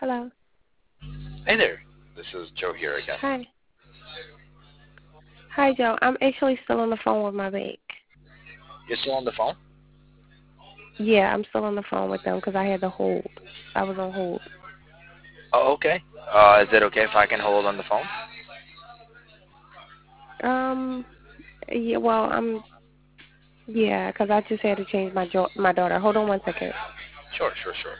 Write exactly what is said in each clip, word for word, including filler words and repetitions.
Hello. Hey there, this is Joe here again. Hi. Hi, Joe. I'm actually still on the phone with my bank. You're still on the phone? Yeah, I'm still on the phone with them because I had to hold. I was on hold. Oh, okay. Uh, is it okay if I can hold on the phone? Um, yeah, well, I'm, yeah, because I just had to change my jo- my daughter. Hold on one second. Sure, sure, sure.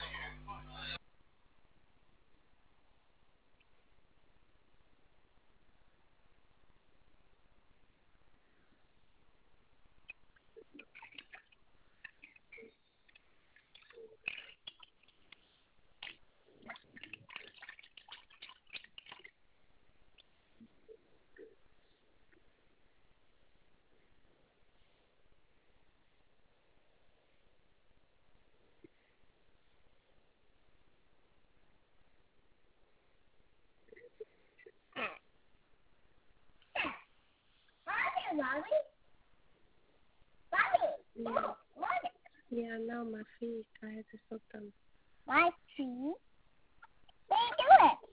Yeah, yeah, I know my feet. I had to soak them. My feet? They do it.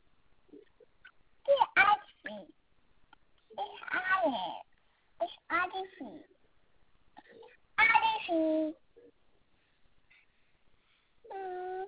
The ice feet. It's Alice. It's Addie feet. Addie feet. Mm.